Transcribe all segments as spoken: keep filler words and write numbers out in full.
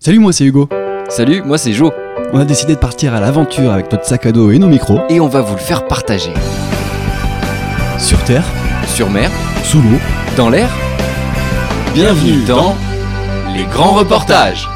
Salut, moi c'est Hugo. Salut, moi c'est Jo. On a décidé de partir à l'aventure avec notre sac à dos et nos micros. Et on va vous le faire partager. Sur terre, sur mer, sous l'eau, dans l'air. Bienvenue dans les grands reportages.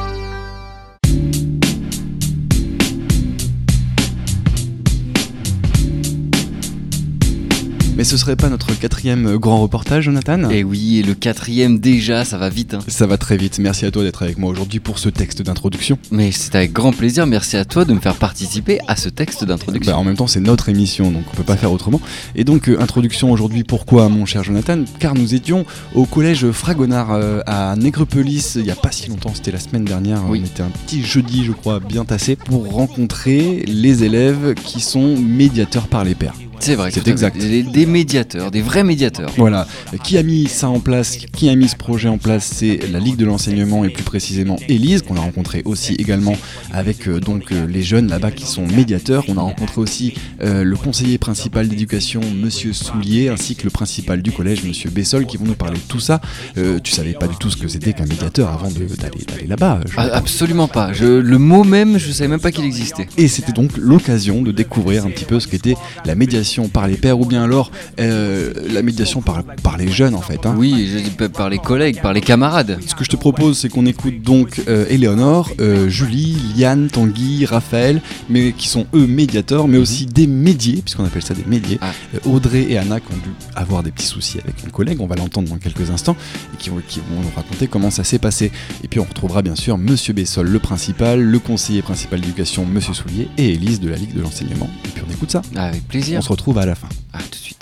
Mais ce serait pas notre quatrième grand reportage, Jonathan ? Et oui, et le quatrième déjà, ça va vite. Hein. Ça va très vite. Merci à toi d'être avec moi aujourd'hui pour ce texte d'introduction. Mais c'est avec grand plaisir. Merci à toi de me faire participer à ce texte d'introduction. Bah, en même temps, c'est notre émission, donc on peut pas faire autrement. Et donc, euh, introduction aujourd'hui, pourquoi, mon cher Jonathan ? Car nous étions au collège Fragonard euh, à Nègrepelisse, il y a pas si longtemps, c'était la semaine dernière. Oui. On était un petit jeudi, je crois, bien tassé, pour rencontrer les élèves qui sont médiateurs par les pairs. C'est vrai, c'est exact. Des, des médiateurs, des vrais médiateurs. Voilà. Qui a mis ça en place, qui a mis ce projet en place, c'est la Ligue de l'enseignement et plus précisément Élise, qu'on a rencontré aussi également avec euh, donc euh, les jeunes là-bas qui sont médiateurs. On a rencontré aussi euh, le conseiller principal d'éducation, Monsieur Soulier, ainsi que le principal du collège, Monsieur Bessol, qui vont nous parler de tout ça. Euh, tu savais pas du tout ce que c'était qu'un médiateur avant de, d'aller, d'aller là-bas. Ah, absolument pas. Je, le mot même, je savais même pas qu'il existait. Et c'était donc l'occasion de découvrir un petit peu ce qu'était la médiation par les pairs ou bien alors euh, la médiation par, par les jeunes en fait. Hein. Oui, je dis par les collègues, par les camarades. Ce que je te propose, c'est qu'on écoute donc euh, Éléonore, euh, Julie, Liane, Tanguy, Raphaël, mais qui sont eux médiateurs, mais aussi des médiés, puisqu'on appelle ça des médiés. Ah. Euh, Audrey et Anna qui ont dû avoir des petits soucis avec une collègue, on va l'entendre dans quelques instants, et qui vont, qui vont nous raconter comment ça s'est passé. Et puis on retrouvera bien sûr Monsieur Bessol, le principal, le conseiller principal d'éducation, Monsieur Soulier, et Élise de la Ligue de l'enseignement. Et puis on écoute ça. Avec plaisir. On se retrouve à la fin. À tout de suite.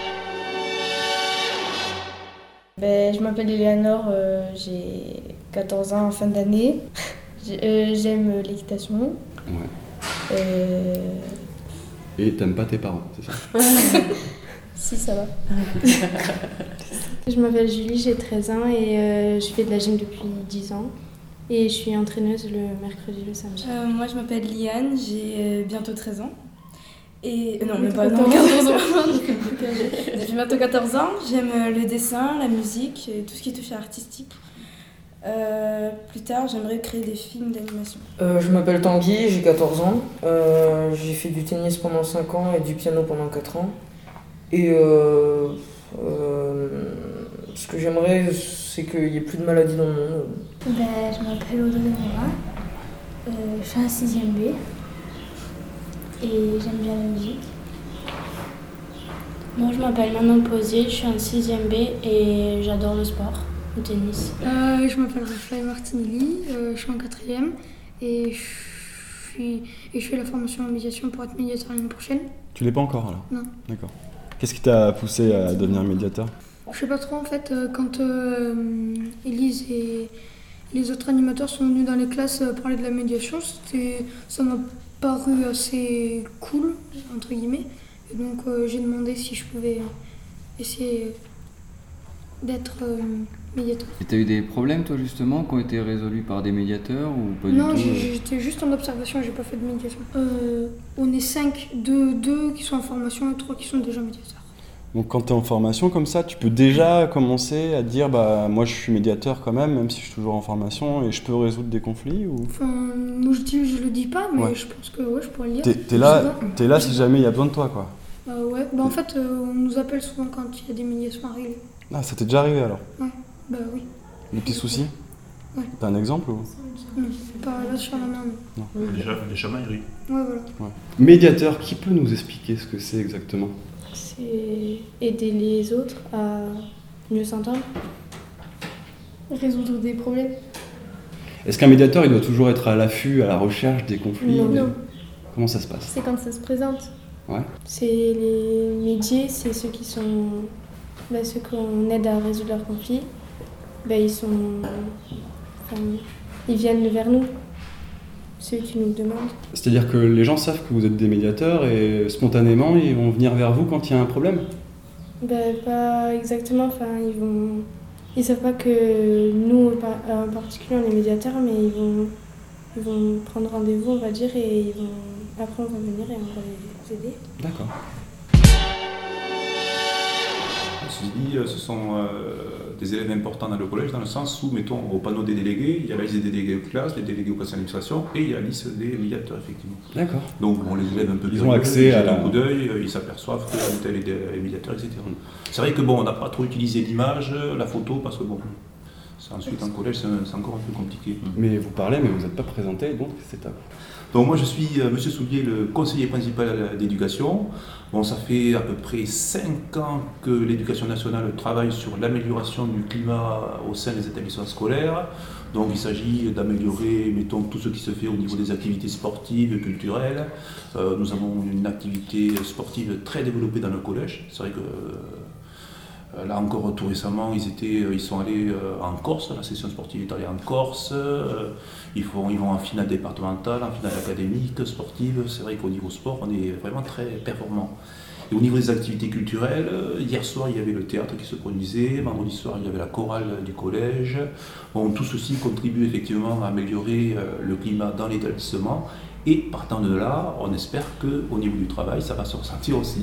Ben, je m'appelle Éléonore, euh, j'ai quatorze ans en fin d'année. J'ai, euh, j'aime l'équitation. Ouais. Euh... Et t'aimes pas tes parents, c'est ça? Si, ça va. Je m'appelle Julie, j'ai treize ans et euh, je fais de la gym depuis dix ans. Et je suis entraîneuse le mercredi et le samedi. Euh, moi, je m'appelle Liane, j'ai euh, bientôt treize ans. Et... Euh, non, Oui, même pas, non, quatorze ans. J'ai bientôt quatorze ans, j'aime le dessin, la musique, et tout ce qui touche à l'artistique. Euh, plus tard, j'aimerais créer des films d'animation. Euh, je m'appelle Tanguy, j'ai quatorze ans. Euh, j'ai fait du tennis pendant cinq ans et du piano pendant quatre ans. Et euh, euh, ce que j'aimerais, c'est qu'il n'y ait plus de maladies dans le monde. Ben, je m'appelle Audrey Morin, euh, je suis en sixième B et j'aime bien la musique. Moi je m'appelle Manon Posier, je suis en sixième B et j'adore le sport, le tennis. Euh, je m'appelle Raphaël Martinelli, euh, je suis en quatrième et je, suis, et je fais la formation en médiation pour être médiateur l'année prochaine. Tu l'es pas encore alors ? Non. D'accord. Qu'est-ce qui t'a poussé à devenir médiateur ? Je sais pas trop en fait, euh, quand euh, Élise et les autres animateurs sont venus dans les classes euh, parler de la médiation, c'était, ça m'a paru assez cool, entre guillemets. Et donc euh, j'ai demandé si je pouvais essayer d'être euh, médiateur. Et t'as eu des problèmes toi justement qui ont été résolus par des médiateurs ou pas non, du tout? Non, j'étais juste en observation, j'ai pas fait de médiation. Euh, on est cinq, deux, deux qui sont en formation et trois qui sont déjà médiateurs. Donc quand tu es en formation comme ça, tu peux déjà commencer à dire bah moi je suis médiateur quand même, même si je suis toujours en formation et je peux résoudre des conflits ou... Enfin, moi je, dis, je le dis pas, mais ouais. Je pense que ouais, je pourrais le dire. T'es, t'es là, t'es là si jamais il y a besoin de toi quoi. Euh, ouais, bah en fait euh, on nous appelle souvent quand il y a des médiations à régler. Ah, ça t'est déjà arrivé alors ? Ouais, bah oui. Des petits soucis ? Ouais. T'as un exemple ou... Non, pas là sur la main. Non. non. Des, des chamailleries. Ouais, voilà. Ouais. Médiateur, qui peut nous expliquer ce que c'est exactement ? C'est aider les autres à mieux s'entendre, résoudre des problèmes. Est-ce qu'un médiateur il doit toujours être à l'affût, à la recherche des conflits ? Non, des... non. Comment ça se passe ? C'est quand ça se présente. Ouais. C'est les médiés, c'est ceux qui sont... Bah, ceux qu'on aide à résoudre leurs conflits. Bah, ils sont... Enfin, ils viennent vers nous. Ceux qui nous demandent. C'est-à-dire que les gens savent que vous êtes des médiateurs et spontanément ils vont venir vers vous quand il y a un problème ? Ben, pas exactement, enfin ils vont... Ils savent pas que nous en particulier on est médiateurs, mais ils vont, ils vont prendre rendez-vous on va dire et ils vont... après on va venir et on va les aider. D'accord. ceci dit, ce sont euh, des élèves importants dans le collège, dans le sens où, mettons, au panneau des délégués, il y a la liste des délégués de classe, les délégués au conseil d'administration, et il y a la liste des médiateurs, effectivement. D'accord. Donc, bon, les élèves un peu ils ont accès à la... un coup d'œil, ils s'aperçoivent que tel est des médiateurs, et cetera. C'est vrai que bon, on n'a pas trop utilisé l'image, la photo, parce que bon, c'est ensuite en collège, c'est, c'est encore un peu compliqué. Mais vous parlez, mais vous n'êtes pas présenté, donc c'est à vous. Donc moi je suis euh, Monsieur Soulier, le conseiller principal d'éducation. Bon, ça fait à peu près cinq ans que l'Éducation nationale travaille sur l'amélioration du climat au sein des établissements scolaires. Donc il s'agit d'améliorer, mettons, tout ce qui se fait au niveau des activités sportives, culturelles. Euh, nous avons une activité sportive très développée dans le collège. C'est vrai que euh, là encore tout récemment, ils, étaient, ils sont allés euh, en Corse, la session sportive est allée en Corse. Euh, ils, font, ils vont en finale départementale, en finale académique, sportive. C'est vrai qu'au niveau sport, on est vraiment très performant. Et au niveau des activités culturelles, hier soir, il y avait le théâtre qui se produisait, vendredi soir, il y avait la chorale du collège. Bon, tout ceci contribue effectivement à améliorer euh, le climat dans l'établissement. Et partant de là, on espère qu'au niveau du travail, ça va se ressentir aussi.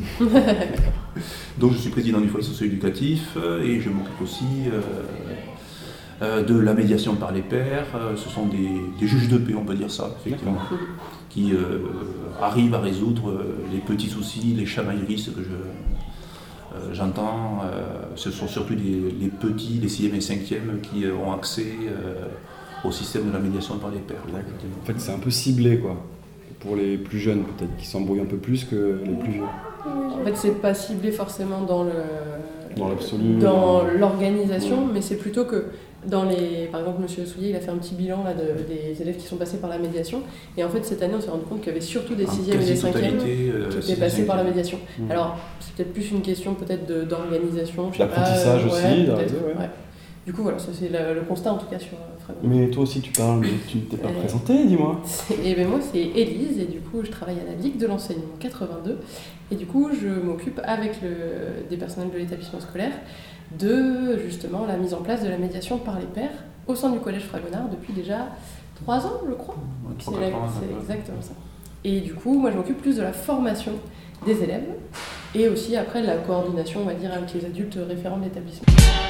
Donc je suis président du foyer socio-éducatif et je m'occupe aussi euh, euh, de la médiation par les pairs. Ce sont des, des juges de paix, on peut dire ça, effectivement, qui euh, arrivent à résoudre les petits soucis, les chamailleries, ce que je, euh, j'entends. Euh, ce sont surtout les, les petits, les sixième et cinquième qui ont accès euh, au système de la médiation par les pairs. En fait, c'est un peu ciblé, quoi. Pour les plus jeunes, peut-être, qui s'embrouillent un peu plus que les plus vieux. En fait, c'est pas ciblé forcément dans le dans l'absolu, dans l'organisation, ouais. Mais c'est plutôt que dans les, par exemple, Monsieur Soulier, il a fait un petit bilan là de, des élèves qui sont passés par la médiation, et en fait cette année, on s'est rendu compte qu'il y avait surtout des sixièmes et des cinquièmes euh, qui étaient passés par la médiation. Mmh. Alors, c'est peut-être plus une question peut-être de, d'organisation, je sais l'apprentissage pas, aussi, ouais, peut-être, ouais. Ouais. Du coup, voilà, ça c'est le, le constat en tout cas sur Frédéric. Mais toi aussi, tu parles, mais tu ne t'es pas euh, présentée, dis-moi. Et ben moi, c'est Élise, et du coup, je travaille à la Ligue de l'enseignement quatre-vingt-deux, et du coup, je m'occupe avec le, des personnels de l'établissement scolaire de justement la mise en place de la médiation par les pairs au sein du collège Fragonard depuis déjà trois ans, je crois. Ouais, c'est la, c'est exactement ça. Et du coup, moi, je m'occupe plus de la formation des élèves et aussi après de la coordination, on va dire, avec les adultes référents de l'établissement.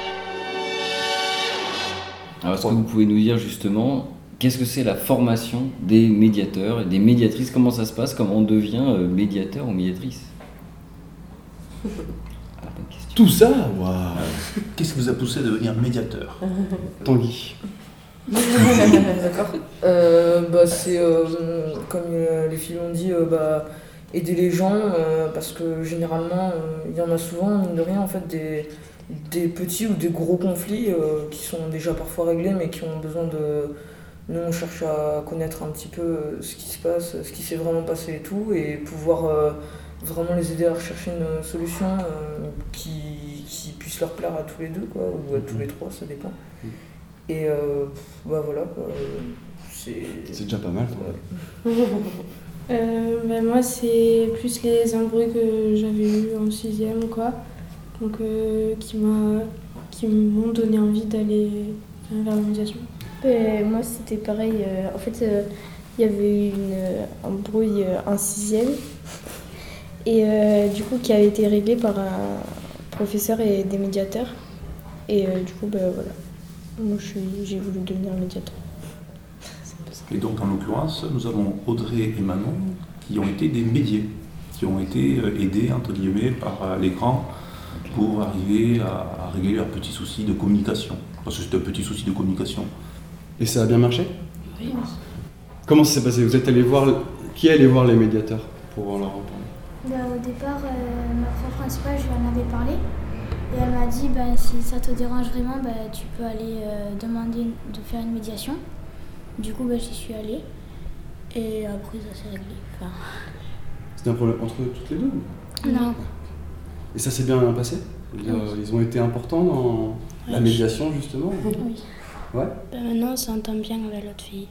Alors, est-ce que vous pouvez nous dire justement qu'est-ce que c'est la formation des médiateurs et des médiatrices? Comment ça se passe? Comment on devient médiateur ou médiatrice? Ah, bonne question. Tout ça, waouh. Qu'est-ce qui vous a poussé à devenir médiateur? Tanguy. D'accord. Euh, bah, c'est euh, comme euh, les filles l'ont dit, euh, bah, aider les gens euh, parce que généralement il euh, y en a souvent, mine de rien, en fait, des. des petits ou des gros conflits euh, qui sont déjà parfois réglés mais qui ont besoin de... Nous on cherche à connaître un petit peu ce qui se passe, ce qui s'est vraiment passé et tout, et pouvoir euh, vraiment les aider à rechercher une solution euh, qui, qui puisse leur plaire à tous les deux, quoi, ou à tous les trois, ça dépend. Et euh, bah voilà, quoi, c'est... C'est déjà pas mal. Ouais. euh, bah, moi c'est plus les embrouilles que j'avais eues en sixième, quoi. Donc, euh, qui, m'a, qui m'ont donné envie d'aller vers la médiation. Euh, moi, c'était pareil. Euh, en fait, il euh, y avait eu une euh, embrouille euh, en sixième, et euh, du coup, qui a été réglée par un professeur et des médiateurs. Et euh, du coup, ben voilà, moi, je suis, j'ai voulu devenir médiateur. Et donc, en l'occurrence, nous avons Audrey et Manon qui ont été des médiés, qui ont été aidés, entre guillemets, par les grands pour arriver à, à régler leurs petits soucis de communication. Parce que c'était un petit souci de communication. Et ça a bien marché? Oui. Comment ça s'est passé? Vous êtes allé voir... Qui est allé voir les médiateurs pour leur en parler? Bah, au départ, euh, ma prof principale, je lui en avais parlé. Et elle m'a dit, bah, si ça te dérange vraiment, bah, tu peux aller euh, demander de faire une médiation. Du coup, bah, j'y suis allée. Et après, ça s'est réglé. Enfin... C'était un problème entre toutes les deux? Non. Et ça s'est bien passé? Oui. Ils ont été importants dans oui. la médiation, justement? Oui. Ouais. Ben maintenant, on s'entend bien avec l'autre fille.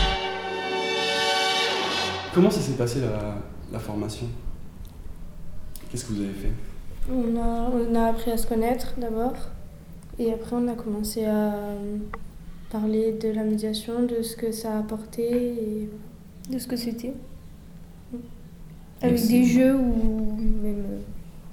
Comment ça s'est passé la, la formation? Qu'est-ce que vous avez fait? on a, on a appris à se connaître d'abord. Et après, on a commencé à parler de la médiation, de ce que ça a apporté et de ce que c'était. Avec Merci. Des jeux ou même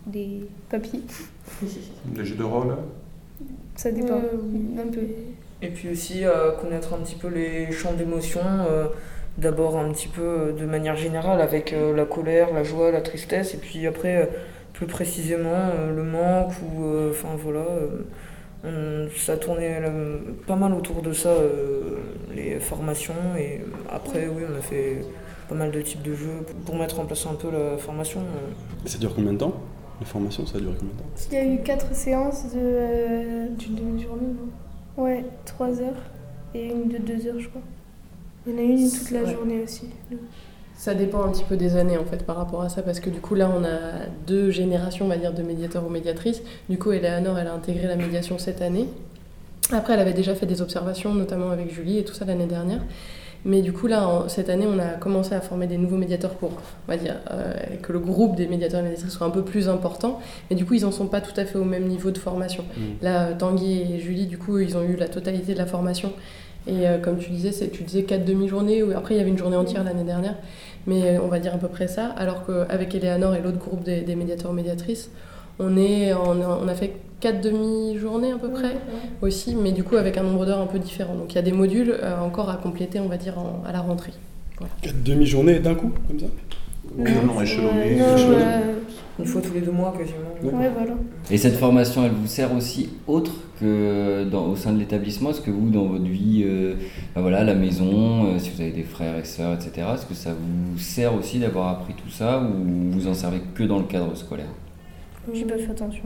des papiers. Les jeux de rôle. Ça dépend, Euh, un peu. Et puis aussi euh, connaître un petit peu les champs d'émotions, euh, d'abord un petit peu euh, de manière générale avec euh, la colère, la joie, la tristesse, et puis après euh, plus précisément euh, le manque, ou enfin euh, voilà, euh, on, ça tournait euh, pas mal autour de ça, euh, les formations, et après oui on a fait pas mal de types de jeux pour mettre en place un peu la formation. Et ça dure combien de temps? La formation, ça dure combien de temps? Il y a eu quatre séances de, euh, d'une demi-journée, non? Ouais, trois heures et une de deux heures, je crois. Il y en a une toute la ouais. journée aussi. Ça dépend un petit peu des années en fait par rapport à ça, parce que du coup là on a deux générations on va dire de médiateurs ou médiatrices. Du coup Eleanor elle a intégré la médiation cette année. Après elle avait déjà fait des observations notamment avec Julie et tout ça l'année dernière. Mais du coup là en, cette année on a commencé à former des nouveaux médiateurs pour on va dire euh, que le groupe des médiateurs et médiatrices soit un peu plus important. Mais du coup ils en sont pas tout à fait au même niveau de formation. Mmh. Là Tanguy et Julie du coup ils ont eu la totalité de la formation. Et euh, comme tu disais, c'est, tu disais quatre demi-journées, ou après il y avait une journée entière l'année dernière, mais euh, on va dire à peu près ça, alors qu'avec Eleanor et l'autre groupe des, des médiateurs médiatrices, on, est, on, a, on a fait quatre demi-journées à peu près aussi, mais du coup avec un nombre d'heures un peu différent. Donc il y a des modules euh, encore à compléter, on va dire, en, à la rentrée. Voilà. quatre demi-journées d'un coup, comme ça? Non, non, échelonné. Euh, non, euh, une fois tous les deux mois quasiment. Ouais, voilà. Et cette formation, elle vous sert aussi autre que dans, au sein de l'établissement? Est-ce que vous, dans votre vie, euh, ben voilà, à la maison, euh, si vous avez des frères et sœurs, et cetera, est-ce que ça vous sert aussi d'avoir appris tout ça, ou vous en servez que dans le cadre scolaire? J'ai pas fait attention.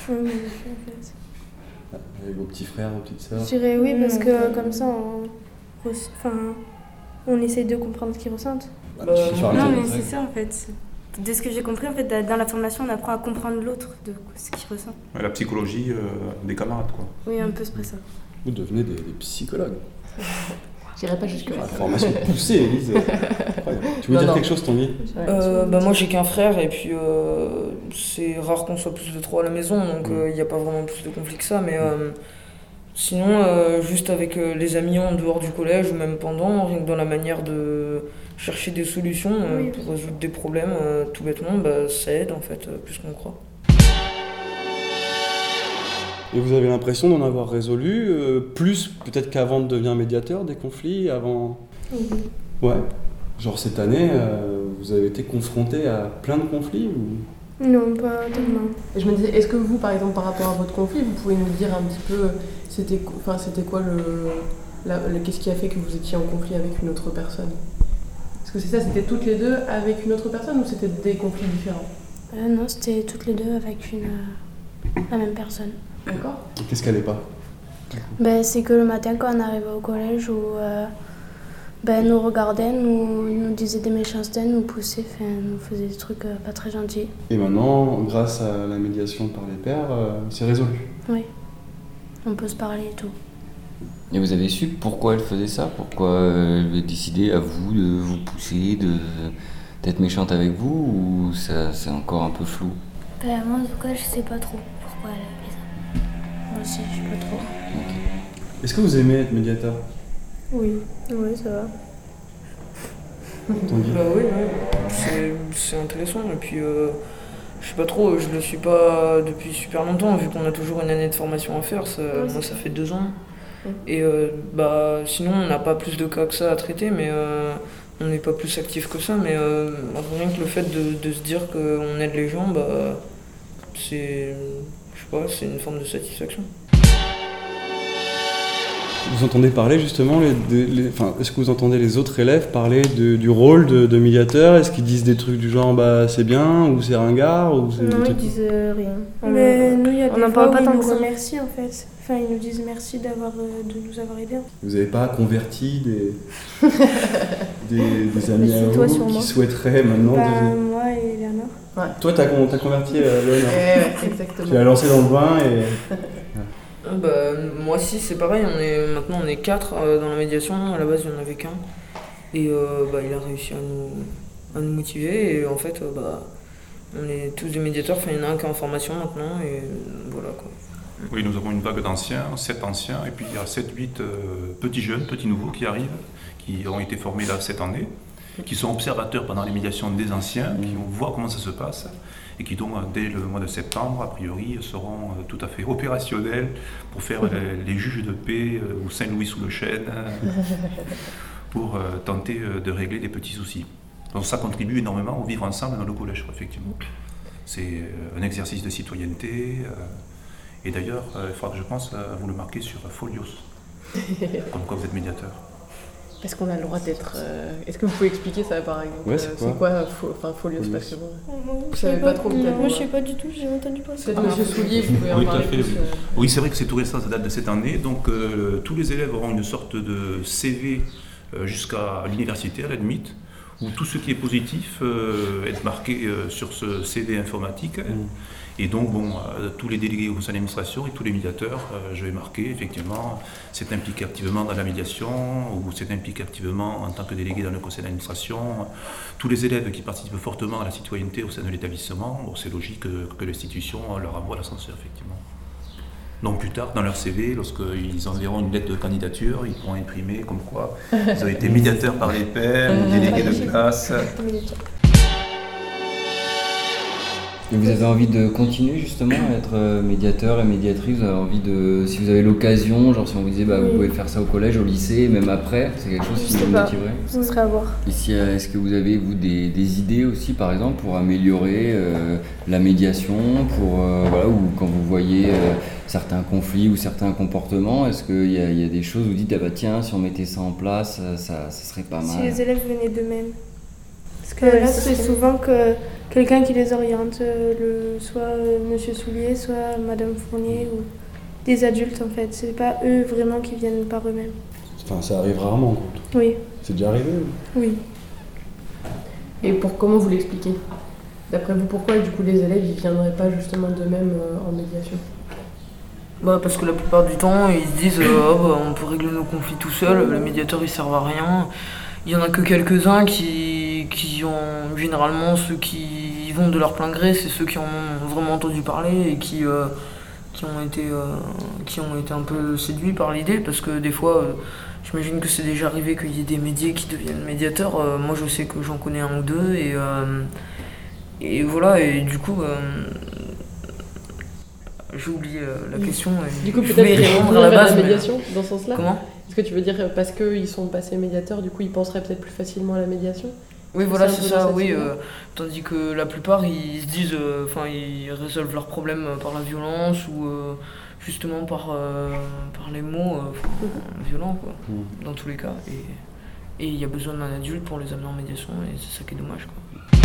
Avec vos petits frères, vos petites sœurs? Je dirais oui, parce que comme ça, on, enfin, on essaye de comprendre ce qu'ils ressentent. Bah, non, mais c'est ça en fait. De ce que j'ai compris, en fait, dans la formation, on apprend à comprendre l'autre, de ce qu'il ressent. La psychologie euh, des camarades, quoi. Oui, un peu c'est ça. Vous devenez des, des psychologues. J'irai pas jusque-là. La formation poussée, Élise. Tu veux non, dire non. quelque chose, Tanguy? euh, bah, Moi, j'ai qu'un frère, et puis euh, c'est rare qu'on soit plus de trois à la maison, donc il mmh. n'y euh, a pas vraiment plus de conflits que ça. Mais euh, sinon, euh, juste avec euh, les amis en dehors du collège, ou même pendant, rien que dans la manière de chercher des solutions euh, oui. pour résoudre des problèmes, euh, tout bêtement, bah, ça aide en fait, euh, plus qu'on croit. Et vous avez l'impression d'en avoir résolu euh, plus peut-être qu'avant de devenir médiateur, des conflits avant? Oui. Ouais. Genre cette année, euh, vous avez été confronté à plein de conflits ou... Non, pas tellement. Et je me disais, est-ce que vous, par exemple, par rapport à votre conflit, vous pouvez nous dire un petit peu, c'était, enfin, c'était quoi le, la, le, qu'est-ce qui a fait que vous étiez en conflit avec une autre personne? Est-ce que c'est ça, c'était toutes les deux avec une autre personne, ou c'était des conflits différents? euh, Non, c'était toutes les deux avec une, euh, la même personne. D'accord. Et qu'est-ce qu'elle n'est pas? Ben, c'est que le matin, quand on arrivait au collège, où, euh, ben, nous regardait, nous, nous disait des méchancetés, nous poussait, nous faisait des trucs euh, pas très gentils. Et maintenant, grâce à la médiation par les pairs, euh, c'est résolu? Oui, on peut se parler et tout. Et vous avez su pourquoi elle faisait ça? Pourquoi elle a décidé à vous de vous pousser, de, d'être méchante avec vous, ou ça, c'est encore un peu flou? Ben, moi, en tout cas, je sais pas trop pourquoi elle a fait ça. Moi aussi, je sais pas trop. Okay. Est-ce que vous aimez être médiateur? Oui, oui, ça va. Bah oui, oui. C'est, c'est intéressant. Et puis, euh, je sais pas trop, je le suis pas depuis super longtemps, vu qu'on a toujours une année de formation à faire. Ça, ouais, moi, ça fait deux ans. Ouais. Et euh, bah, sinon, on n'a pas plus de cas que ça à traiter, mais euh, on n'est pas plus actif que ça. Mais euh, rien que le fait de, de se dire qu'on aide les gens, bah, c'est, je sais pas, c'est une forme de satisfaction. Vous entendez parler justement, les, les, les, enfin, est-ce que vous entendez les autres élèves parler de, du rôle de, de médiateur? Est-ce qu'ils disent des trucs du genre bah c'est bien ou c'est ringard ou c'est non, ils trucs... disent euh, rien. Mais nous, il y a on des fois fois où ils nous ça. remercient en fait. Enfin, ils nous disent merci d'avoir, euh, de nous avoir aidés. Vous n'avez pas converti des, des, des amis à vous qui moi. souhaiteraient maintenant bah, devenir... Moi et Eleanor. Ouais. Toi, t'as, t'as converti euh, Léonore. Ouais, exactement. Tu l'as lancé dans le bain et... Bah, moi aussi c'est pareil, on est, maintenant on est quatre euh, dans la médiation, à la base il n'y en avait qu'un. Et euh, bah, il a réussi à nous, à nous motiver et en fait euh, bah, on est tous des médiateurs, enfin il y en a un qui est en formation maintenant et voilà quoi. Oui, nous avons une vague d'anciens, sept anciens, et puis il y a sept huit euh, petits jeunes, petits nouveaux qui arrivent, qui ont été formés là cette année, qui sont observateurs pendant les médiations des anciens, qui vont voir comment ça se passe. et qui donc dès le mois de septembre, a priori, seront tout à fait opérationnels pour faire les, les juges de paix ou Saint-Louis-sous-le-Chêne pour tenter de régler des petits soucis. Donc ça contribue énormément au vivre ensemble dans le collège, effectivement. C'est un exercice de citoyenneté, et d'ailleurs, il faudra que je pense à vous le marquer sur Folios, comme quoi vous êtes médiateur. Est-ce qu'on a le droit d'être... Euh... Est-ce que vous pouvez expliquer ça, par exemple? Ouais, c'est quoi, c'est quoi fo... enfin, Folios, Folios. Parce que bon, Moi, vous savez pas, pas trop. Moi, je sais pas du tout, j'ai entendu parler. Peut-être Monsieur Soulier, vous pouvez en oui, parler fait, plus. Oui, euh... oui c'est vrai que c'est tout récent, ça date de cette année. Donc, euh, tous les élèves auront une sorte de C V euh, jusqu'à l'université, à la limite, où tout ce qui est positif euh, est marqué euh, sur ce C V informatique. Mmh. Et donc, bon, euh, tous les délégués au conseil d'administration et tous les médiateurs, euh, je vais marquer, effectivement, s'est impliqué activement dans la médiation ou s'est impliqué activement en tant que délégué dans le conseil d'administration. Tous les élèves qui participent fortement à la citoyenneté au sein de l'établissement, bon, c'est logique que, que l'institution leur envoie l'ascenseur, effectivement. Donc plus tard, dans leur C V, lorsqu'ils enverront une lettre de candidature, ils pourront imprimer comme quoi ils ont été médiateurs par les pairs, ou délégués de classe. Et vous avez envie de continuer justement à être médiateur et médiatrice, vous avez envie de, si vous avez l'occasion, genre si on vous disait bah, oui. Vous pouvez faire ça au collège, au lycée, même après, c'est quelque chose qui vous motiverait? Ce serait à voir. Ici, est-ce que vous avez vous des, des idées aussi par exemple pour améliorer euh, la médiation, pour, euh, voilà, ou quand vous voyez euh, certains conflits ou certains comportements, est-ce qu'il y, y a des choses où vous dites ah bah tiens si on mettait ça en place, ça, ça serait pas mal? Si les élèves venaient d'eux-mêmes. Parce que là c'est souvent que quelqu'un qui les oriente, le, soit euh, Monsieur Soulier, soit Madame Fournier, ou des adultes en fait. C'est pas eux vraiment qui viennent par eux-mêmes. Enfin, ça arrive rarement, quoi. Oui. C'est déjà arrivé? Oui. Et pour comment vous l'expliquez? D'après vous, pourquoi du coup les élèves ils viendraient pas justement d'eux-mêmes euh, en médiation? Bah parce que la plupart du temps ils se disent euh, oh, bah, on peut régler nos conflits tout seul, les médiateurs ils servent à rien. Il y en a que quelques-uns qui, qui ont, généralement ceux qui vont de leur plein gré, c'est ceux qui en ont vraiment entendu parler et qui, euh, qui, ont, été, euh, qui ont été un peu séduits par l'idée, parce que des fois, euh, j'imagine que c'est déjà arrivé qu'il y ait des médias qui deviennent médiateurs. Euh, moi je sais que j'en connais un ou deux, et, euh, et voilà, et du coup, euh, j'ai oublié euh, la question. Et du coup, je peut-être répondre à la base. La médiation, mais... dans ce sens-là. Comment? Est-ce que tu veux dire parce qu'ils sont passés médiateurs, du coup ils penseraient peut-être plus facilement à la médiation? Oui, voilà, c'est ça, oui. Euh, tandis que la plupart, ils se disent, enfin, euh, ils résolvent leurs problèmes par la violence ou euh, justement par, euh, par les mots euh, violents, quoi, mmh. dans tous les cas. Et il y a besoin d'un adulte pour les amener en médiation, et c'est ça qui est dommage, quoi.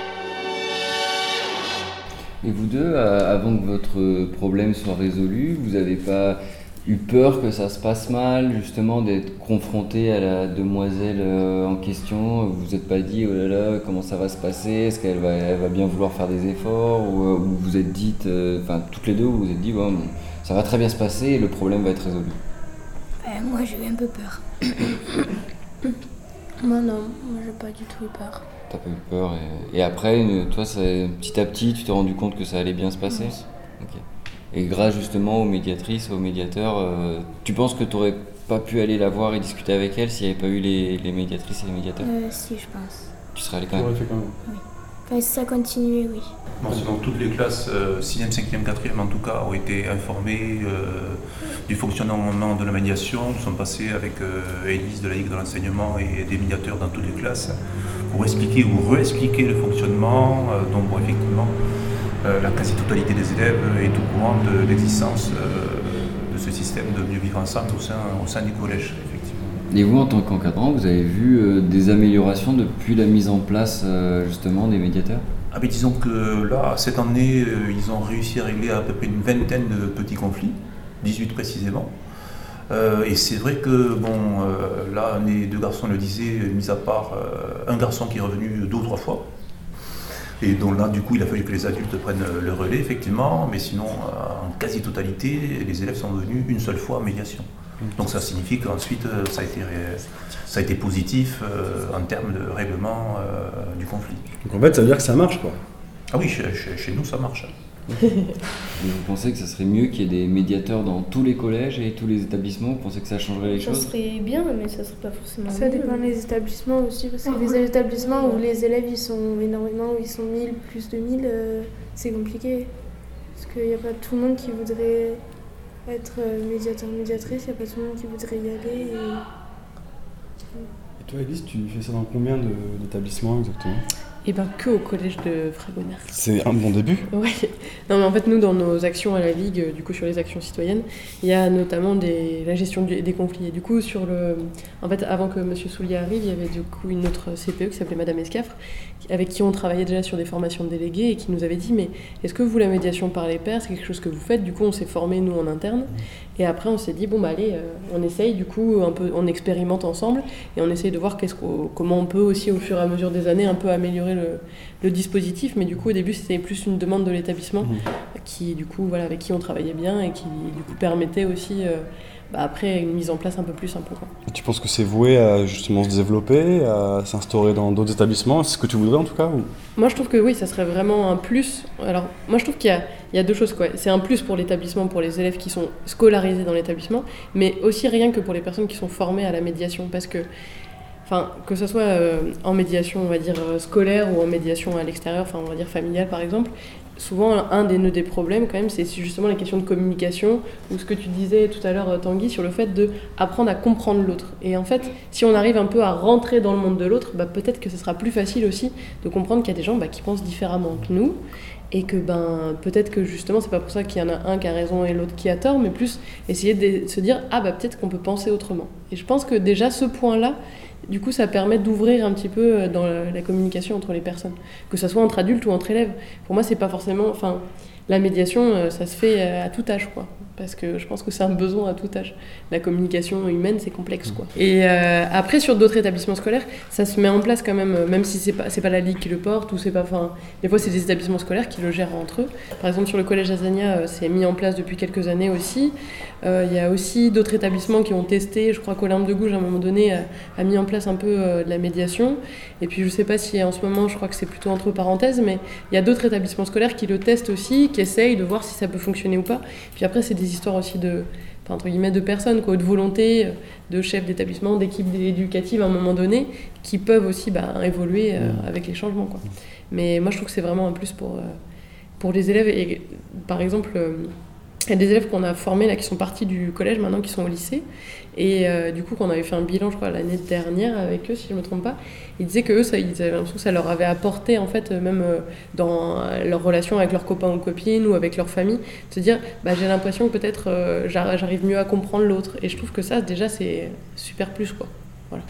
Et vous deux, euh, avant que votre problème soit résolu, vous n'avez pas eu peur que ça se passe mal, justement, d'être confronté à la demoiselle euh, en question? Vous vous êtes pas dit, oh là là, comment ça va se passer? Est-ce qu'elle va, elle va bien vouloir faire des efforts? Ou euh, vous vous êtes dit, enfin, euh, toutes les deux, vous vous êtes dit, bon, ça va très bien se passer et le problème va être résolu? euh, Moi, j'ai eu un peu peur. Moi, non, moi, j'ai pas du tout eu peur. T'as pas eu peur, et, et après, toi, ça, petit à petit, tu t'es rendu compte que ça allait bien se passer? Oui. Okay. Et grâce justement aux médiatrices, aux médiateurs, euh, tu penses que tu n'aurais pas pu aller la voir et discuter avec elle s'il n'y avait pas eu les, les médiatrices et les médiateurs? euh, Si, je pense. Tu serais allé quand même? Ouais, fait quand même. Oui. Enfin, si ça continuait, oui. Bon, sinon, toutes les classes, euh, sixième, cinquième, quatrième en tout cas, ont été informées euh, du fonctionnement de la médiation. Nous sommes passés avec euh, Élise de la Ligue de l'enseignement et des médiateurs dans toutes les classes pour expliquer ou réexpliquer le fonctionnement. Euh, donc, bon, effectivement, Euh, la quasi-totalité des élèves est au courant de l'existence euh, de ce système de mieux vivre ensemble au sein, au sein du collège, effectivement. Et vous, en tant qu'encadrant, vous avez vu euh, des améliorations depuis la mise en place euh, justement des médiateurs? Ah ben disons que là, cette année, euh, ils ont réussi à régler à peu près une vingtaine de petits conflits, dix-huit précisément. Euh, et c'est vrai que, bon, euh, là, les deux garçons le disaient, mis à part euh, un garçon qui est revenu deux ou trois fois. Et donc là, du coup, il a fallu que les adultes prennent le relais, effectivement, mais sinon, en quasi-totalité, les élèves sont venus une seule fois en médiation. Donc ça signifie qu'ensuite, ça a été, ça a été positif euh, en termes de règlement euh, du conflit. Donc en fait, ça veut dire que ça marche, quoi. Ah oui, chez, chez, chez nous, ça marche. Et vous pensez que ça serait mieux qu'il y ait des médiateurs dans tous les collèges et tous les établissements? Vous pensez que ça changerait les Ça choses? serait bien, mais ça serait pas forcément Ça mieux. dépend des établissements aussi, parce que les établissements où les élèves ils sont énormément, où ils sont mille, plus de mille, euh, c'est compliqué. Parce qu'il n'y a pas tout le monde qui voudrait être euh, médiateur, médiatrice, il n'y a pas tout le monde qui voudrait y aller. Et... Et toi, Élise, tu fais ça dans combien de, d'établissements exactement? Et ben que au collège de Fragonard. C'est un bon début. Ouais. Non mais en fait nous dans nos actions à la Ligue, euh, du coup sur les actions citoyennes, il y a notamment des, la gestion du, des conflits. Et du coup sur le, en fait avant que Monsieur Soulier arrive, il y avait du coup une autre C P E qui s'appelait Madame Escafre, avec qui on travaillait déjà sur des formations de délégués et qui nous avait dit mais est-ce que vous la médiation par les pairs c'est quelque chose que vous faites? Du coup on s'est formé nous en interne et après on s'est dit bon bah allez euh, on essaye du coup un peu, on expérimente ensemble et on essaye de voir qu'est-ce qu'on, comment on peut aussi au fur et à mesure des années un peu améliorer le, le dispositif, mais du coup au début c'était plus une demande de l'établissement mmh. qui du coup voilà avec qui on travaillait bien et qui du coup permettait aussi euh, bah, après une mise en place un peu plus simple quoi. Tu penses que c'est voué à justement se développer, à s'instaurer dans d'autres établissements? C'est ce que tu voudrais en tout cas ou... Moi je trouve que oui, ça serait vraiment un plus. Alors moi je trouve qu'il y a, il y a deux choses quoi. C'est un plus pour l'établissement, pour les élèves qui sont scolarisés dans l'établissement, mais aussi rien que pour les personnes qui sont formées à la médiation, parce que Enfin, que ce soit euh, en médiation, on va dire, euh, scolaire ou en médiation à l'extérieur, enfin, on va dire familiale par exemple, souvent un des nœuds des problèmes quand même, c'est justement les questions de communication, ou ce que tu disais tout à l'heure, Tanguy, sur le fait d'apprendre à comprendre l'autre. Et en fait, si on arrive un peu à rentrer dans le monde de l'autre, bah, peut-être que ce sera plus facile aussi de comprendre qu'il y a des gens bah, qui pensent différemment que nous, et que ben, peut-être que justement, c'est pas pour ça qu'il y en a un qui a raison et l'autre qui a tort, mais plus essayer de se dire, ah bah peut-être qu'on peut penser autrement. Et je pense que déjà ce point-là, du coup, ça permet d'ouvrir un petit peu dans la, la communication entre les personnes, que ce soit entre adultes ou entre élèves. Pour moi, c'est pas forcément... Enfin, la médiation, ça se fait à tout âge, quoi. Parce que je pense que c'est un besoin à tout âge. La communication humaine, c'est complexe, quoi. Et euh, après, sur d'autres établissements scolaires, ça se met en place quand même, même si c'est pas, c'est pas la Ligue qui le porte, ou c'est pas... Enfin, des fois, c'est des établissements scolaires qui le gèrent entre eux. Par exemple, sur le collège Azania, c'est mis en place depuis quelques années aussi. Il euh, y a aussi d'autres établissements qui ont testé. Je crois qu'Olympe de Gouges, à un moment donné, a, a mis en place un peu euh, de la médiation. Et puis, je sais pas si en ce moment, je crois que c'est plutôt entre parenthèses, mais il y a d'autres établissements scolaires qui le testent aussi, qui essayent de voir si ça peut fonctionner ou pas. Puis après, c'est des histoires aussi de, enfin, entre guillemets, de personnes, quoi, de volonté, de chefs d'établissement, d'équipes éducatives à un moment donné, qui peuvent aussi bah, évoluer euh, avec les changements, quoi. Mais moi, je trouve que c'est vraiment un plus pour, euh, pour les élèves. Et, par exemple, euh, il y a des élèves qu'on a formés là, qui sont partis du collège maintenant, qui sont au lycée. Et euh, du coup, quand on avait fait un bilan, je crois, l'année dernière avec eux, si je ne me trompe pas, ils disaient que eux, ça, ils avaient l'impression que ça leur avait apporté, en fait, même euh, dans leur relation avec leurs copains ou copines ou avec leur famille, de se dire, bah, j'ai l'impression que peut-être euh, j'arrive mieux à comprendre l'autre. Et je trouve que ça, déjà, c'est super plus, quoi. Voilà.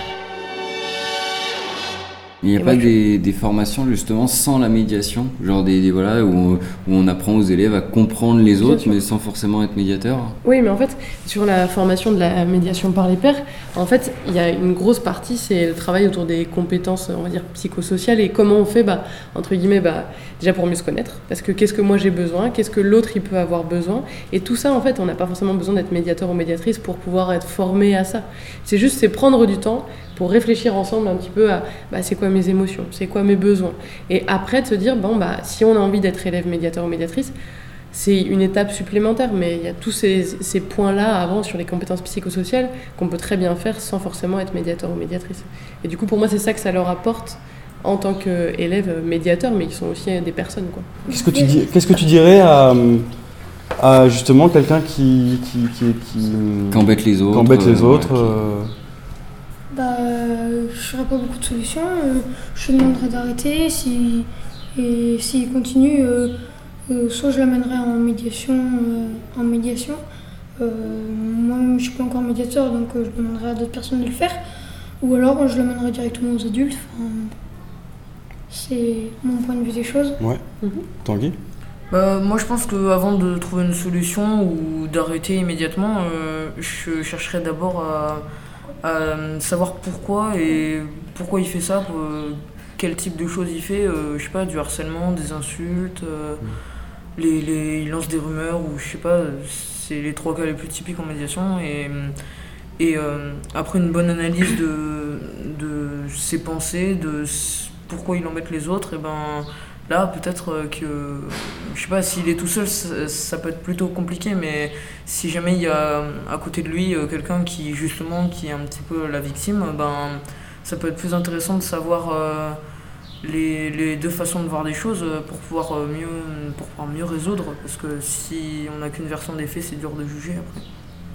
Il n'y a et pas des, des formations justement sans la médiation, genre des, des voilà où, où on apprend aux élèves à comprendre les autres mais sans forcément être médiateur. Oui, mais en fait sur la formation de la médiation par les pairs, en fait il y a une grosse partie, c'est le travail autour des compétences, on va dire psychosociales et comment on fait, bah, entre guillemets, bah, déjà pour mieux se connaître, parce que qu'est-ce que moi j'ai besoin, qu'est-ce que l'autre il peut avoir besoin, et tout ça en fait on n'a pas forcément besoin d'être médiateur ou médiatrice pour pouvoir être formé à ça. C'est juste c'est prendre du temps pour réfléchir ensemble un petit peu à bah, c'est quoi mes émotions, c'est quoi mes besoins. Et après de se dire, bon, bah, si on a envie d'être élève médiateur ou médiatrice, c'est une étape supplémentaire, mais il y a tous ces, ces points-là avant sur les compétences psychosociales qu'on peut très bien faire sans forcément être médiateur ou médiatrice. Et du coup, pour moi, c'est ça que ça leur apporte en tant qu'élèves médiateurs, mais ils sont aussi des personnes, quoi. Qu'est-ce que tu, dis, qu'est-ce que tu dirais à, à justement quelqu'un qui, qui, qui, qui, qui embête les autres, qui embête les euh, autres ouais, euh... Bah, euh, je n'aurais pas beaucoup de solutions. Euh, je lui demanderais d'arrêter. Si, et s'il continue, euh, euh, soit je l'amènerai en médiation. Euh, en médiation. Euh, moi-même, je ne suis pas encore médiateur, donc euh, je demanderai à d'autres personnes de le faire. Ou alors, je l'amènerai directement aux adultes. Enfin, c'est mon point de vue des choses. Ouais. Mm-hmm. Tanguy ? Bah, moi, je pense qu'avant de trouver une solution ou d'arrêter immédiatement, euh, je chercherai d'abord à... à savoir pourquoi et pourquoi il fait ça, pour, euh, quel type de choses il fait, euh, je sais pas, du harcèlement, des insultes, euh, mmh. les, les, il lance des rumeurs ou je sais pas, c'est les trois cas les plus typiques en médiation et, et euh, après une bonne analyse de, de ses pensées, de pourquoi il embête les autres, et ben Là, peut-être que, je sais pas, s'il est tout seul, ça, ça peut être plutôt compliqué, mais si jamais il y a à côté de lui quelqu'un qui, justement, qui est un petit peu la victime, ben, ça peut être plus intéressant de savoir euh, les, les deux façons de voir des choses pour pouvoir mieux, pour pouvoir mieux résoudre, parce que si on n'a qu'une version des faits, c'est dur de juger après.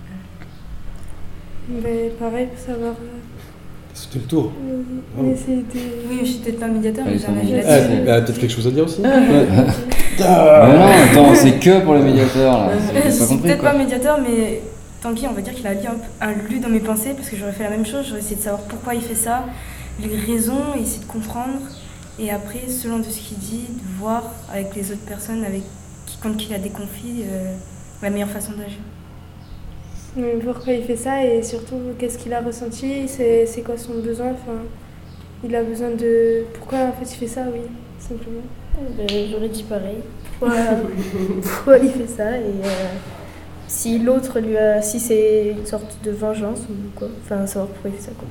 Mais pareil, pour savoir... C'était le tour. Mais c'était... Oui, je suis peut-être pas médiateur, mais Allez, j'ai un avis c'est- là-dessus. Ah, elle a peut-être quelque chose à dire aussi. Mais non, attends, c'est que pour les médiateurs là. Je J'ai pas suis compris peut-être quoi. pas médiateur, mais Tanguy, on va dire qu'il a lu, un peu- a lu dans mes pensées, parce que j'aurais fait la même chose, j'aurais essayé de savoir pourquoi il fait ça, les raisons, et essayer de comprendre, et après, selon de ce qu'il dit, de voir avec les autres personnes avec qui, quand il a des conflits, euh, la meilleure façon d'agir. Mais pourquoi il fait ça et surtout qu'est-ce qu'il a ressenti, c'est, c'est quoi son besoin, enfin, il a besoin de... Pourquoi en fait il fait ça, oui, simplement. Ben, j'aurais dit pareil. Pourquoi, pourquoi il fait ça et euh, si l'autre lui a... Si c'est une sorte de vengeance ou quoi. Enfin, savoir pourquoi il fait ça, quoi.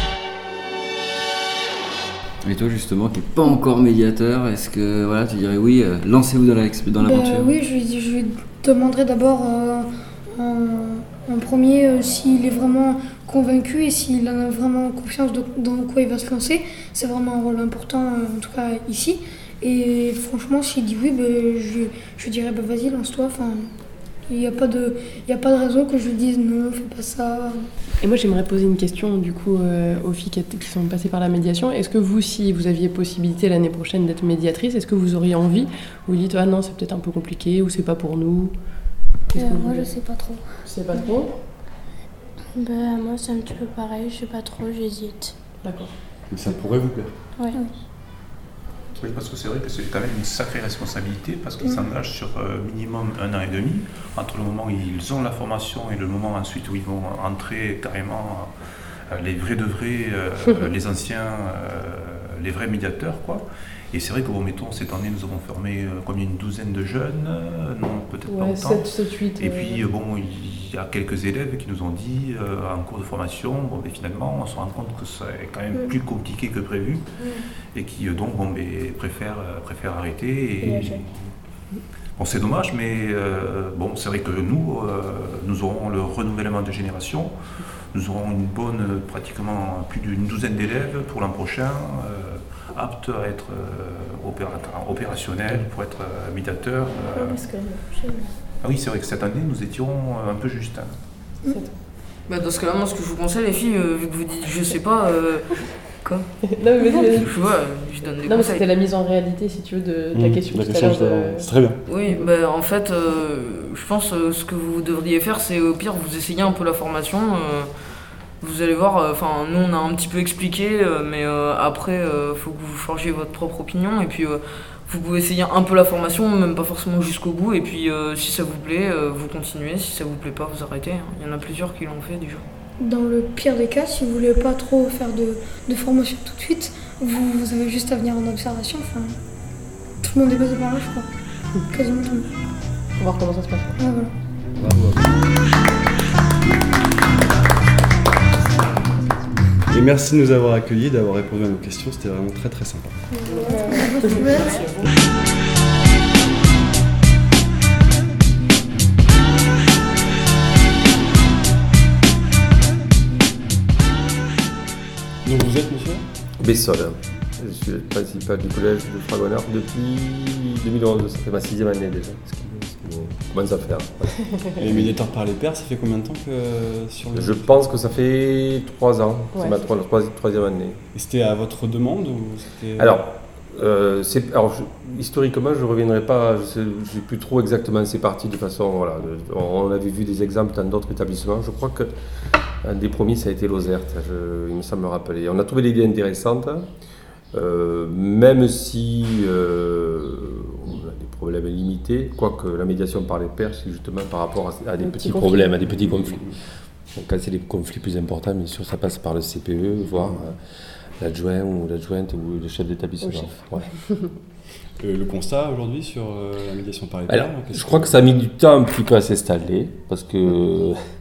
Et toi justement qui n'es pas encore médiateur, est-ce que voilà, tu dirais oui, euh, lancez-vous dans, la, dans Bah, l'aventure? oui, je lui, dis- je lui demanderai d'abord euh, en, en premier euh, s'il est vraiment convaincu et s'il en a vraiment confiance de- dans quoi il va se lancer. C'est vraiment un rôle important, euh, en tout cas ici. Et franchement, s'il dit oui, ben, je, je lui dirais bah, vas-y, lance-toi. Enfin, il n'y a, pas de- il y a pas de raison que je lui dise non, fais pas ça. Et moi, j'aimerais poser une question du coup euh, aux filles qui, qui sont passées par la médiation. Est-ce que vous, si vous aviez possibilité l'année prochaine d'être médiatrice, est-ce que vous auriez envie ou vous dites ah non, c'est peut-être un peu compliqué ou c'est pas pour nous? Qu'est-ce Euh, que vous moi, je voulez? sais pas trop. Je sais pas trop. Ben, moi, c'est un petit peu pareil, je sais pas trop, j'hésite. D'accord. Mais ça pourrait vous plaire. Ouais. Oui, parce que c'est vrai que c'est quand même une sacrée responsabilité, parce qu'ils s'engagent sur euh, minimum un an et demi, entre le moment où ils ont la formation et le moment ensuite où ils vont entrer carrément euh, les vrais de vrais, euh, les anciens, euh, les vrais médiateurs, quoi. Et c'est vrai que, bon, mettons, cette année, nous avons formé euh, combien, une douzaine de jeunes, euh, non, peut-être pas Ouais, autant. sept, huit. Et puis, euh, bon, il y a quelques élèves qui nous ont dit, euh, en cours de formation, bon, mais finalement, on se rend compte que c'est quand même plus compliqué que prévu, et qui, euh, donc, bon, mais préfèrent, euh, préfèrent arrêter. Et, bon, c'est dommage, mais euh, bon, c'est vrai que nous, euh, nous aurons le renouvellement de génération, nous aurons une bonne, euh, pratiquement plus d'une douzaine d'élèves pour l'an prochain, euh, aptes à être euh, opéra- opérationnels, pour être euh, médiateurs. euh. Parce que l'année prochaine... Ah oui, c'est vrai que cette année, nous étions euh, un peu juste. Hein. Bah, dans ce cas-là, moi, ce que je vous conseille, les filles, euh, vu que vous dites je sais pas, euh, quoi Non, mais vas-y, vas-y. Je vois, je donne des Non, mais conseils. c'était la mise en réalité, si tu veux, de, de la Mmh, question la tout à question l'heure. juste avant. de- C'est très bien. Oui, bah, en fait, euh, je pense euh, ce que vous devriez faire, c'est au pire, vous essayez un peu la formation. euh, vous allez voir, enfin, nous, on a un petit peu expliqué, euh, mais euh, après, il euh, faut que vous forgiez votre propre opinion. Et puis, euh, vous pouvez essayer un peu la formation, même pas forcément jusqu'au bout. Et puis, euh, si ça vous plaît, euh, vous continuez. Si ça vous plaît pas, vous arrêtez. hein. Il y en a plusieurs qui l'ont fait déjà. Dans le pire des cas, si vous voulez pas trop faire de, de formation tout de suite, vous, vous avez juste à venir en observation. Enfin, tout le monde est passé par là, je crois. Quasiment tout le monde. Pour voir comment ça se passe. Ouais, voilà. Et merci de nous avoir accueillis, d'avoir répondu à nos questions. C'était vraiment très très sympa. Donc vous êtes monsieur Bessol. Je suis le principal du collège de Fragonard depuis deux mille onze, ça fait ma sixième année déjà. Ce qui, ce qui commence à faire. Ouais. Et médiateur par les pairs, ça fait combien de temps que sur le... Je pense que ça fait trois ans, Ouais. c'est ma trois- trois- troisième année. Et c'était à votre demande ou c'était... Alors, euh, c'est- alors je- historiquement, je ne reviendrai pas, je ne sais plus trop exactement c'est parti de façon. Voilà, de- on avait vu des exemples dans d'autres établissements. Je crois qu'un des premiers, ça a été Lozerte, je- il me semble me rappeler. On a trouvé l'idée intéressante. Euh, même si euh, on a des problèmes limités, quoique la médiation par les pairs, c'est justement par rapport à, à des Un petits petit conflit. problèmes, à des petits conflits. Donc, quand c'est des conflits plus importants, bien sûr, ça passe par le C P E, voire euh, l'adjoint ou l'adjointe ou le chef d'établissement. Ou le chef. Ouais. Euh, le constat aujourd'hui sur euh, la médiation par les pairs Alors, qu'est-ce je crois que ça a mis du temps un petit peu à s'installer, parce que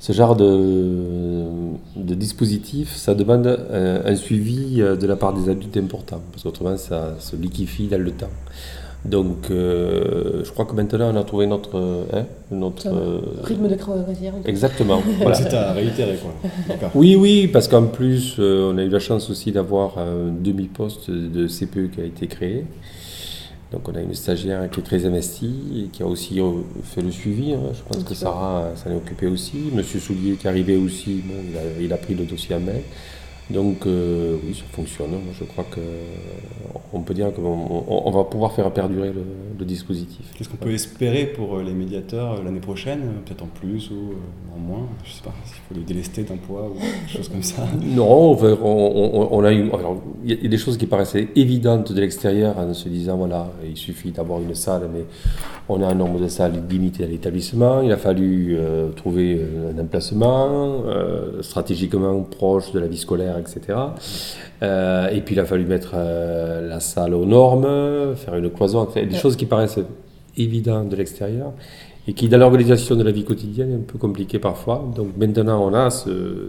ce genre de, de dispositif, ça demande un, un suivi de la part des adultes important, parce qu'autrement ça se liquéfie dans le temps. Donc, euh, je crois que maintenant on a trouvé notre, hein, notre euh, rythme de croisière. Exactement. Voilà. C'est à réitérer, quoi. D'accord. Oui, oui, parce qu'en plus, euh, on a eu la chance aussi d'avoir un demi-poste de C P E qui a été créé. Donc, on a une stagiaire qui est très investie et qui a aussi fait le suivi. Hein. Je pense que Sarah s'en est occupée aussi. Monsieur Soulier qui est arrivé aussi, bon, il, a, il a pris le dossier en main. Donc euh, oui, ça fonctionne. Moi, je crois qu'on peut dire qu'on on, on va pouvoir faire perdurer le, le dispositif. Qu'est-ce qu'on peut espérer pour les médiateurs l'année prochaine? Peut-être en plus ou en moins? Je ne sais pas s'il faut les délester d'emploi ou des choses comme ça. Non, on, on, on a eu. Il y a des choses qui paraissaient évidentes de l'extérieur en se disant voilà, il suffit d'avoir une salle, mais on a un nombre de salles limité à l'établissement. Il a fallu euh, trouver un emplacement euh, stratégiquement proche de la vie scolaire, et cetera. Euh, et puis il a fallu mettre euh, la salle aux normes, faire une cloison, des ouais. choses qui paraissent évidentes de l'extérieur et qui, dans l'organisation de la vie quotidienne, est un peu compliquées parfois. Donc maintenant, on a ce,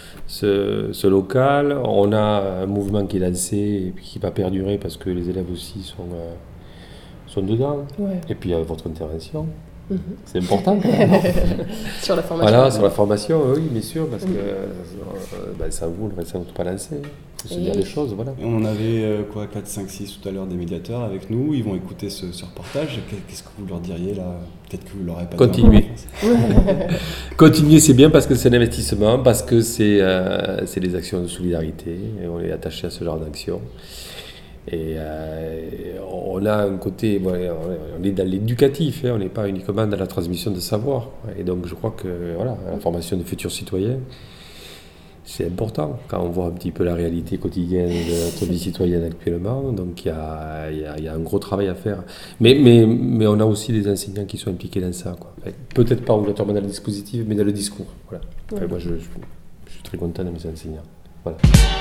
ce, ce local, on a un mouvement qui est lancé et puis qui va perdurer parce que les élèves aussi sont, euh, sont dedans. Ouais. Et puis il y a votre intervention. Mmh. C'est important. Sur la formation. Voilà, sur la formation, oui, bien sûr, parce mmh. que euh, ben, ça vous, le reste, ça ne vous pas lancé. Il faut se dire des choses, voilà. On en avait euh, quoi, quatre, cinq, six tout à l'heure des médiateurs avec nous, ils vont écouter ce, ce reportage. Qu'est-ce que vous leur diriez là? Peut-être que vous ne l'aurez pas dit. Continuez. Continuez, c'est bien parce que c'est un investissement, parce que c'est euh, c'est des actions de solidarité, et on est attaché à ce genre d'action. Et euh, on a un côté, bon, on est dans l'éducatif, hein, on n'est pas uniquement dans la transmission de savoir. Et donc je crois que voilà, la formation des futurs citoyens, c'est important quand on voit un petit peu la réalité quotidienne de notre vie citoyenne actuellement. Donc il y a, y, a, y a un gros travail à faire. Mais, mais, mais on a aussi des enseignants qui sont impliqués dans ça, quoi. Enfin, peut-être pas obligatoirement dans le dispositif, mais dans le discours. Voilà. Enfin, ouais. Moi je, je, je suis très content de mes enseignants. Voilà.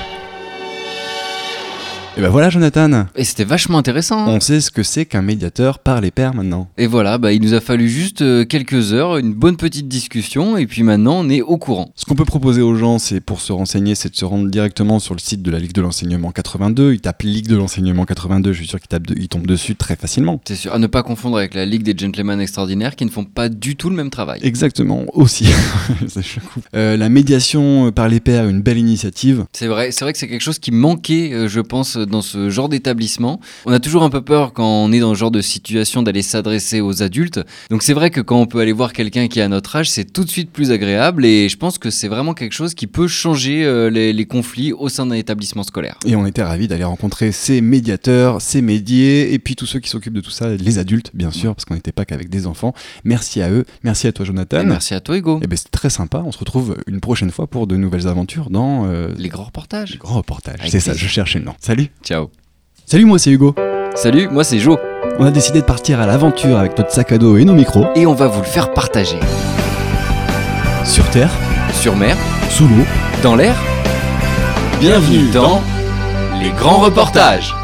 Et ben voilà Jonathan. Et c'était vachement intéressant. On sait ce que c'est qu'un médiateur par les pairs maintenant. Et voilà, bah, il nous a fallu juste euh, quelques heures, une bonne petite discussion, et puis maintenant on est au courant. Ce qu'on peut proposer aux gens, c'est pour se renseigner, c'est de se rendre directement sur le site de la Ligue de l'enseignement quatre-vingt-deux. Ils tapent Ligue de l'enseignement quatre-vingt-deux, je suis sûr qu'ils tapent de, ils tombent dessus très facilement. C'est sûr, à ne pas confondre avec la Ligue des Gentlemen Extraordinaires qui ne font pas du tout le même travail. Exactement, aussi. euh, la médiation par les pairs, une belle initiative. C'est vrai, c'est vrai que c'est quelque chose qui manquait, euh, je pense, dans ce genre d'établissement. On a toujours un peu peur quand on est dans ce genre de situation d'aller s'adresser aux adultes. Donc c'est vrai que quand on peut aller voir quelqu'un qui est à notre âge, c'est tout de suite plus agréable et je pense que c'est vraiment quelque chose qui peut changer euh, les, les conflits au sein d'un établissement scolaire. Et on était ravis d'aller rencontrer ces médiateurs, ces médiés et puis tous ceux qui s'occupent de tout ça, les adultes bien sûr, parce qu'on n'était pas qu'avec des enfants. Merci à eux, merci à toi Jonathan. Et merci à toi Hugo. Et ben c'est très sympa, on se retrouve une prochaine fois pour de nouvelles aventures dans... Euh, les grands reportages. Les grands reportages, avec c'est ça, je cherchais le nom. Salut. Ciao. Salut, moi c'est Hugo. Salut, moi c'est Jo. On a décidé de partir à l'aventure avec notre sac à dos et nos micros. Et on va vous le faire partager. Sur terre, sur mer, sous l'eau, dans l'air. Bienvenue dans les grands reportages.